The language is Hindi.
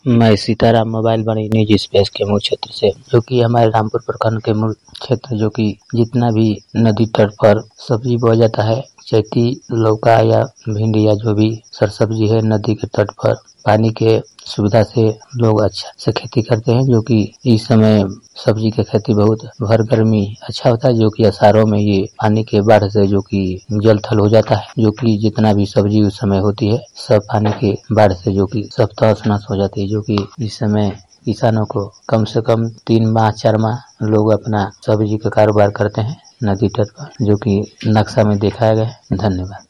मैं Sitaram mobile Vani news space के मूल क्षेत्र से, जो कि हमारे रामपुर प्रखंड के मूल क्षेत्र, जो कि जितना भी नदी तट पर सब्जी बोया जाता है, चैती, लौका या भिंडी या जो भी सर सब्जी है, नदी के तट पर पानी के सुविधा से लोग अच्छा से खेती करते हैं। जो कि इस समय सब्जी की खेती बहुत भर गर्मी अच्छा होता है, जो कि अषाढ़ों में ये पानी के बाढ़ से जो कि जल थल हो जाता है, जो कि जितना भी सब्जी उस समय होती है सब पानी के बाढ़ से जो कि सब तहस नहस हो जाती है। जो कि इस समय किसानों को कम से कम 3 माह 4 माह लोग अपना सब्जी का कारोबार करते हैं नदी तट पर, जो कि नक्शा में दिखाया गया है। धन्यवाद।